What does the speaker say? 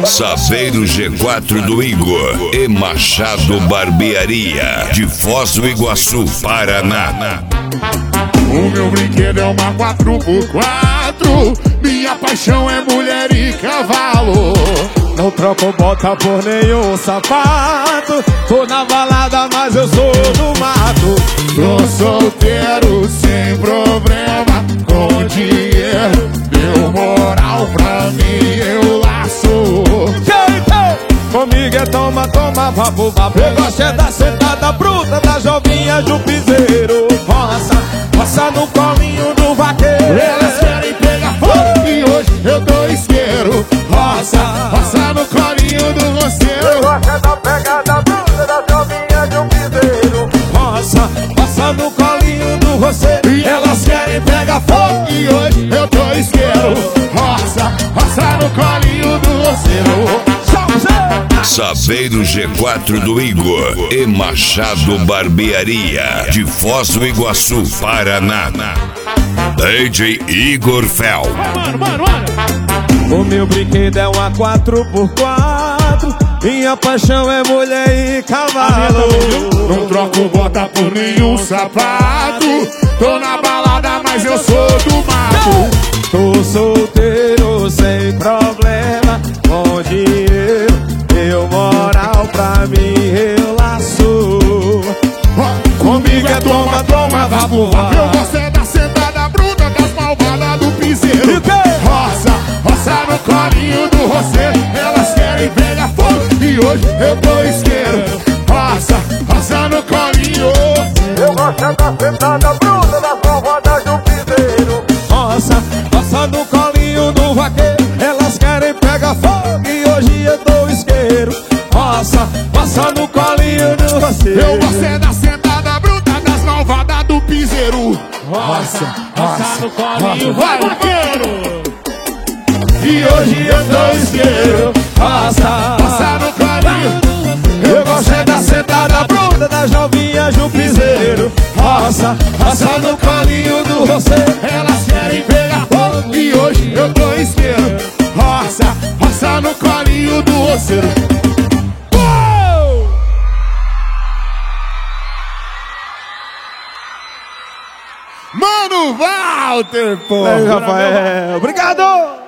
Saveiro G4 do Igor e Machado Barbearia, de Foz do Iguaçu, Paraná. O meu brinquedo é uma 4x4. Minha paixão é mulher e cavalo. Não troco bota por nenhum sapato. Tô na balada, mas eu sou do mato. Tô solteiro sem problema, com dinheiro, deu moral pra mim, eu laço. Comigo é toma, toma, vapo, vapo. Eu gosto é da sentada bruta, da jovinha do piseiro. Roça, roça no colinho do vaqueiro. Elas querem pegar fogo e hoje eu dou isqueiro. Roça, roça no colinho do roceiro. Eu gosto é da pegada bruta, da jovinha do piseiro. Roça, roça no colinho do roceiro. E elas querem pegar fogo e hoje eu dou isqueiro. Roça, roça no colinho do roceiro. Saveiro G4 do Igor e Machado Barbearia, de Foz do Iguaçu, Paraná. DJ Igor Fel. O meu brinquedo é uma 4x4. Minha paixão é mulher e cavalo. Não troco bota por nenhum sapato. Tô na balada, mas eu sou do mato. Tô solteiro sem problema, com dinheiro, deu moral pra mim, eu laço. Comigo é toma, toma, vapo, vapo. Eu gosto é da sentada bruta, das malvadas do piseiro. Roça, roça no colinho do roceiro. Elas querem pegar fogo e hoje eu dou isqueiro. Roça, roça no colinho. Eu gosto é da sentada bruta, das malvadas do piseiro. Roça, roça no colinho do vaqueiro. Elas querem pegar fogo e hoje eu dou isqueiro. Roça, roça no colinho do roceiro. Eu gosto é da sentada bruta, das malvadas do piseiro. Roça, roça no colinho, vai vaqueiro. E hoje eu dou isqueiro. Roça, roça no colinho. Eu gosto é da sentada bruta, das jovinhas do piseiro. Roça, roça no colinho do roceiro. Elas querem pegar fogo e hoje eu dou isqueiro. Roça, roça no colinho do roceiro. Mano Walter, pô! Rafael, obrigado!